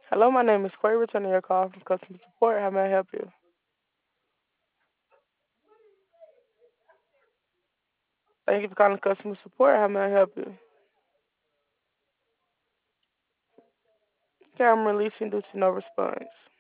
Hello, my name is Corey, returning your call from customer support. How may I help you? Thank you for calling customer support. How may I help you? Okay, I'm releasing due to no response.